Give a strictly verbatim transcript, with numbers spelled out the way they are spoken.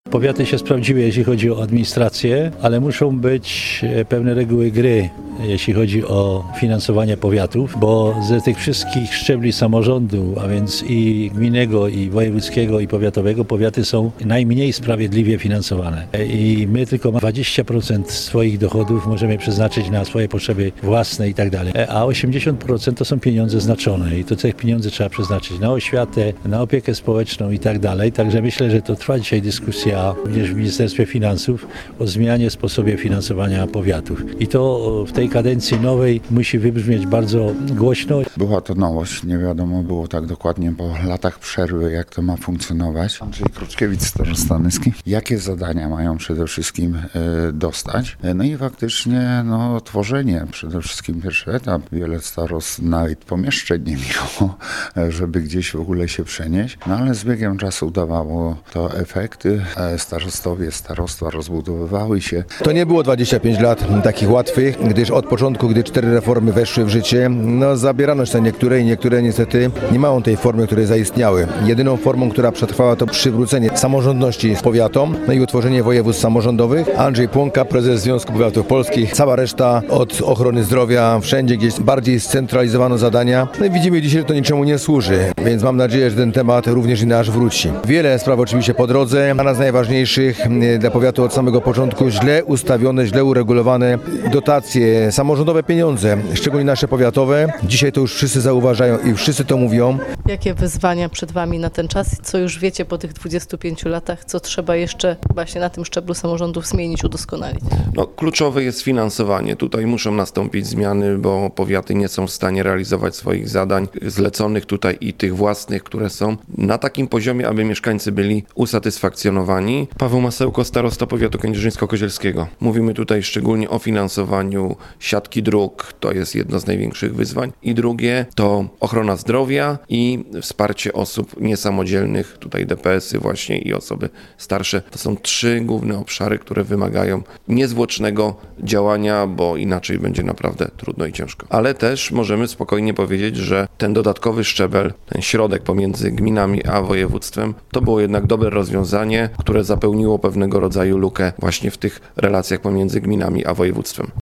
Powiaty się sprawdziły, jeśli chodzi o administrację, ale muszą być pewne reguły gry, jeśli chodzi o finansowanie powiatów, bo ze tych wszystkich szczebli samorządu, a więc i gminnego, i wojewódzkiego, i powiatowego, powiaty są najmniej sprawiedliwie finansowane. I my tylko dwadzieścia procent swoich dochodów możemy przeznaczyć na swoje potrzeby własne i tak dalej, a osiemdziesiąt procent to są pieniądze znaczone i to te pieniądze trzeba przeznaczyć na oświatę, na opiekę społeczną i tak dalej. Także myślę, że to trwa dzisiaj dyskusja również w Ministerstwie Finansów o zmianie sposobie finansowania powiatów. I to w tej kadencji nowej musi wybrzmieć bardzo głośno. Była to nowość, nie wiadomo było tak dokładnie po latach przerwy, jak to ma funkcjonować. Andrzej Kruczkiewicz, starosta Nyski. Jakie zadania mają przede wszystkim y, dostać? No i faktycznie no, tworzenie, przede wszystkim pierwszy etap. Wiele starost nawet pomieszczeń nie miało, żeby gdzieś w ogóle się przenieść. No ale z biegiem czasu dawało to efekty. Starostowie, starostwa rozbudowywały się. To nie było dwadzieścia pięć lat takich łatwych, gdyż od początku, gdy cztery reformy weszły w życie, no zabierano się niektóre i niektóre niestety nie mają tej formy, które zaistniały. Jedyną formą, która przetrwała, to przywrócenie samorządności z powiatom, no i utworzenie województw samorządowych. Andrzej Płonka, prezes Związku Powiatów Polskich, cała reszta od ochrony zdrowia, wszędzie gdzieś bardziej scentralizowano zadania. No i widzimy dzisiaj, że to niczemu nie służy, więc mam nadzieję, że ten temat również i nasz wróci. Wiele spraw oczywiście po drodze, a z najważniejszych dla powiatu od samego początku źle ustawione, źle uregulowane dotacje, samorządowe pieniądze, szczególnie nasze powiatowe. Dzisiaj to już wszyscy zauważają i wszyscy to mówią. Jakie wyzwania przed Wami na ten czas? Co już wiecie po tych dwudziestu pięciu latach? Co trzeba jeszcze właśnie na tym szczeblu samorządów zmienić, udoskonalić? No, kluczowe jest finansowanie. Tutaj muszą nastąpić zmiany, bo powiaty nie są w stanie realizować swoich zadań zleconych tutaj i tych własnych, które są na takim poziomie, aby mieszkańcy byli usatysfakcjonowani. Paweł Masełko, starosta powiatu kędzierzyńsko-kozielskiego. Mówimy tutaj szczególnie o finansowaniu siatki dróg. To jest jedno z największych wyzwań. I drugie to ochrona zdrowia i wsparcie osób niesamodzielnych, tutaj D P S y właśnie i osoby starsze. To są trzy główne obszary, które wymagają niezwłocznego działania, bo inaczej będzie naprawdę trudno i ciężko. Ale też możemy spokojnie powiedzieć, że ten dodatkowy szczebel, ten środek pomiędzy gminami a województwem, to było jednak dobre rozwiązanie, które zapełniło pewnego rodzaju lukę właśnie w tych relacjach pomiędzy gminami a województwem.